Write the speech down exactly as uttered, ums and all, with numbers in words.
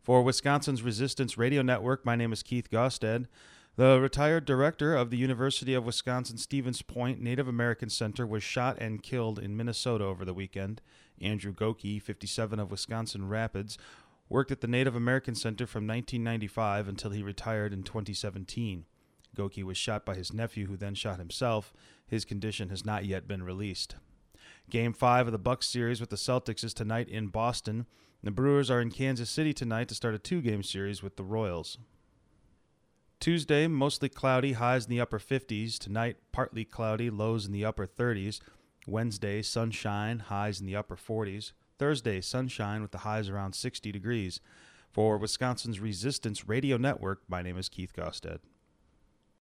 For Wisconsin's Resistance Radio Network, my name is Keith Gosted. The retired director of the University of Wisconsin-Stevens Point Native American Center was shot and killed in Minnesota over the weekend. Andrew Goke, fifty-seven, of Wisconsin Rapids, worked at the Native American Center from nineteen ninety-five until he retired in twenty seventeen. Goke was shot by his nephew, who then shot himself. His condition has not yet been released. Game five of the Bucks series with the Celtics is tonight in Boston. The Brewers are in Kansas City tonight to start a two-game series with the Royals. Tuesday, mostly cloudy, highs in the upper fifties. Tonight, partly cloudy, lows in the upper thirties. Wednesday, sunshine, highs in the upper forties. Thursday, sunshine with the highs around sixty degrees. For Wisconsin's Resistance Radio Network, my name is Keith Gosted.